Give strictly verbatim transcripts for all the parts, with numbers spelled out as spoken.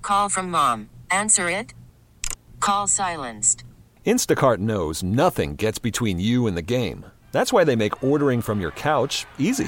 Call from mom. Answer it. Call silenced. Instacart knows nothing gets between you and the game. That's why they make ordering from your couch easy.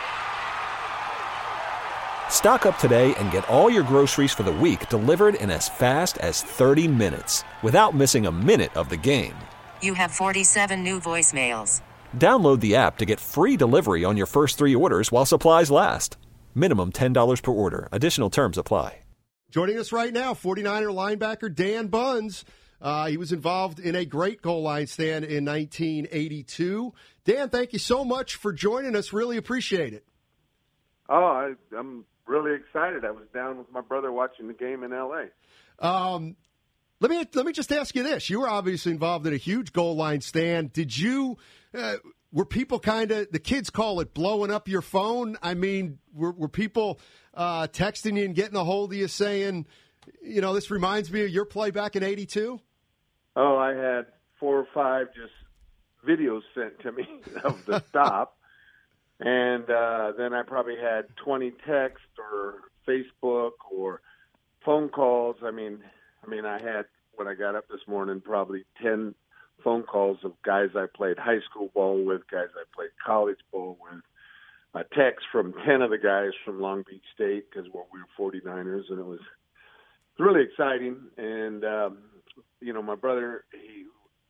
Stock up today and get all your groceries for the week delivered in as fast as thirty minutes without missing a minute of the game. You have forty-seven new voicemails. Download the app to get free delivery on your first three orders while supplies last. Minimum ten dollars per order. Additional terms apply. Joining us right now, forty-niner linebacker Dan Buns. Uh, he was involved in a great goal line stand in nineteen eighty-two. Dan, thank you so much for joining us. Really appreciate it. Oh, I, I'm really excited. I was down with my brother watching the game in L A. Um, let me let me just ask you this: you were obviously involved in a huge goal line stand. Did you? Uh, were people kind of, the kids call it blowing up your phone? I mean, were, were people uh, texting you and getting a hold of you saying, you know, this reminds me of your play back in eighty-two? Oh, I had four or five just videos sent to me of the stop. And uh, then I probably had twenty texts or Facebook or phone calls. I mean, I mean, I had, when I got up this morning, probably ten phone calls of guys I played high school ball with, guys I played college ball with, a text from ten of the guys from Long Beach State because we were forty-niners, and it was really exciting. And, um, you know, my brother, he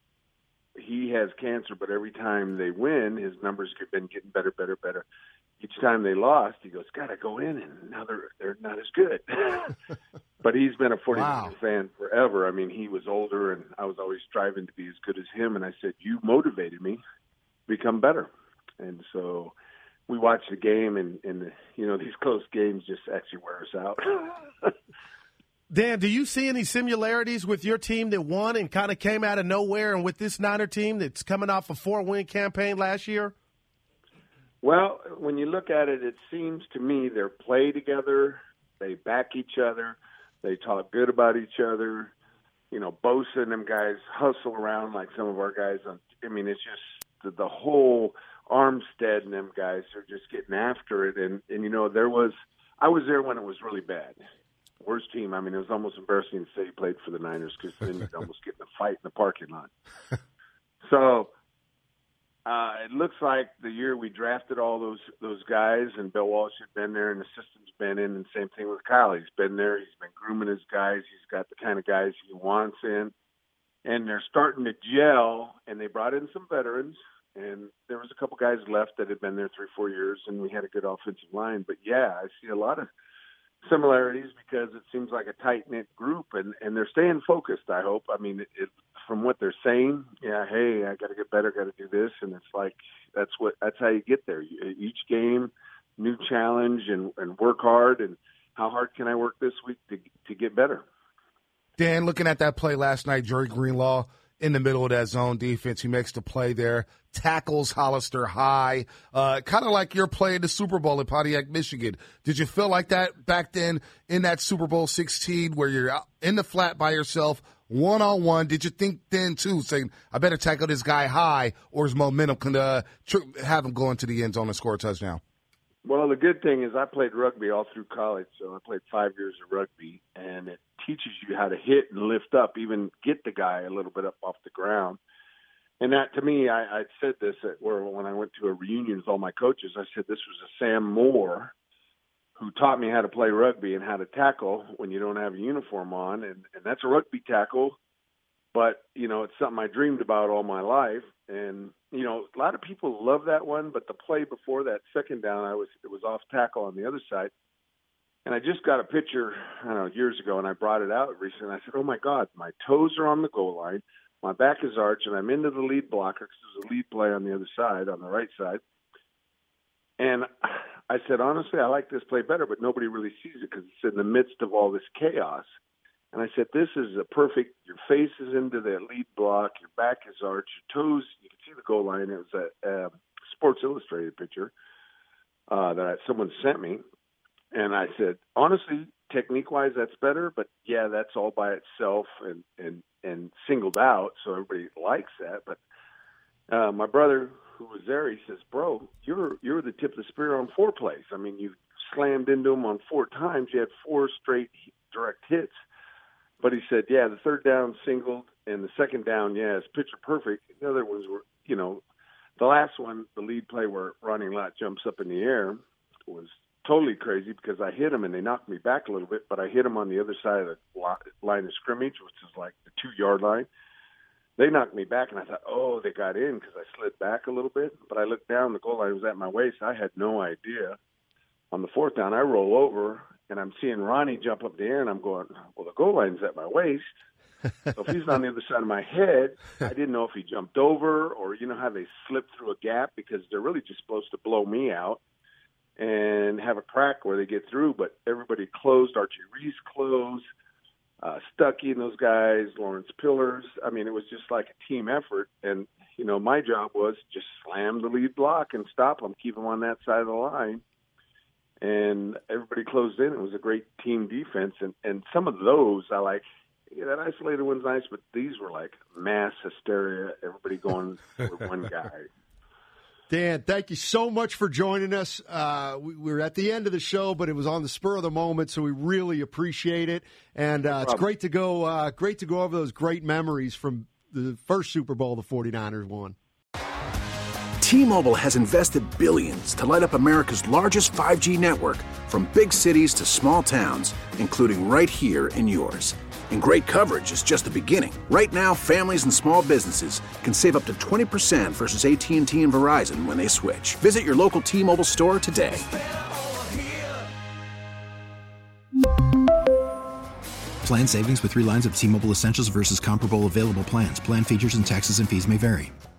he has cancer, but every time they win, his numbers have been getting better, better, better. Each time they lost, he goes, God, I go in, and now they're they're not as good. But he's been a forty-niner wow. fan forever. I mean, he was older, and I was always striving to be as good as him. And I said, you motivated me to become better. And so we watched the game, and, and you know, these close games just actually wear us out. Dan, do you see any similarities with your team that won and kind of came out of nowhere, and with this Niner team that's coming off a four-win campaign last year? Well, when you look at it, it seems to me they play together, they back each other, they talk good about each other. You know, Bosa and them guys hustle around like some of our guys. On, I mean, it's just the, the whole Armstead and them guys are just getting after it. And, and, you know, there was – I was there when it was really bad. Worst team. I mean, it was almost embarrassing to say he played for the Niners because then you'd almost get in a fight in the parking lot. So uh, it looks like the year we drafted all those those guys, and Bill Walsh had been there, and the system's been in, and same thing with Kyle. He's been there. He's been grooming his guys. He's got the kind of guys he wants in, and they're starting to gel, and they brought in some veterans, and there was a couple guys left that had been there three, four years, and we had a good offensive line. But, yeah, I see a lot of similarities because it seems like a tight-knit group, and, and they're staying focused, I hope. I mean, it, it, from what they're saying, yeah, hey, I got to get better, got to do this, and it's like that's what that's how you get there. You, each game, new challenge, and, and work hard, and how hard can I work this week to to get better? Dan, looking at that play last night, Jerry Greenlaw in the middle of that zone defense, he makes the play there, tackles Hollister high, uh, kind of like your play in the Super Bowl in Pontiac, Michigan. Did you feel like that back then in that Super Bowl sixteen where you're out in the flat by yourself, one-on-one? Did you think then, too, saying, I better tackle this guy high, or his momentum can uh, tr- have him go into the end zone and score a touchdown? Well, the good thing is I played rugby all through college, so I played five years of rugby, and it teaches you how to hit and lift up, even get the guy a little bit up off the ground. And that, to me, I, I said this at, where when I went to a reunion with all my coaches, I said this was a Sam Moore who taught me how to play rugby and how to tackle when you don't have a uniform on, and, and that's a rugby tackle. But, you know, it's something I dreamed about all my life. And, you know, a lot of people love that one, but the play before that second down, I was it was off tackle on the other side. And I just got a picture, I don't know, years ago, and I brought it out recently. I said, oh, my God, my toes are on the goal line, my back is arched, and I'm into the lead blocker because there's a lead play on the other side, on the right side. And I said, honestly, I like this play better, but nobody really sees it because it's in the midst of all this chaos. And I said, this is a perfect, your face is into the lead block, your back is arched, your toes, you can see the goal line. It was a, a Sports Illustrated picture uh, that someone sent me. And I said, honestly, technique-wise, that's better, but, yeah, that's all by itself and, and, and singled out, so everybody likes that. But uh, my brother, who was there, he says, bro, you're you're the tip of the spear on four plays. I mean, you slammed into him on four times. You had four straight direct hits. But he said, yeah, the third down singled, and the second down, yeah, it's picture perfect. The other ones were, you know, the last one, the lead play where Ronnie Lott jumps up in the air, was totally crazy because I hit him and they knocked me back a little bit, but I hit him on the other side of the line of scrimmage, which is like the two-yard line. They knocked me back, and I thought, oh, they got in because I slid back a little bit. But I looked down, the goal line was at my waist. I had no idea. On the fourth down, I roll over, and I'm seeing Ronnie jump up in the air, and I'm going, well, the goal line's at my waist. So if he's on the other side of my head, I didn't know if he jumped over or, you know, how they slip through a gap because they're really just supposed to blow me out and have a crack where they get through. But everybody closed. Archie Reese closed. Uh, Stuckey and those guys, Lawrence Pillars. I mean, it was just like a team effort. And, you know, my job was just slam the lead block and stop them, keep them on that side of the line. And everybody closed in. It was a great team defense. And, and some of those I like, yeah, that isolated one's nice, but these were like mass hysteria, everybody going for one guy. Dan, thank you so much for joining us. Uh, we, we're at the end of the show, but it was on the spur of the moment, so we really appreciate it. And uh, it's great to go uh, great to go over those great memories from the first Super Bowl the 49ers won. T-Mobile has invested billions to light up America's largest five G network, from big cities to small towns, including right here in yours. And great coverage is just the beginning. Right now, families and small businesses can save up to twenty percent versus A T and T and Verizon when they switch. Visit your local T-Mobile store today. Plan savings with three lines of T-Mobile Essentials versus comparable available plans. Plan features and taxes and fees may vary.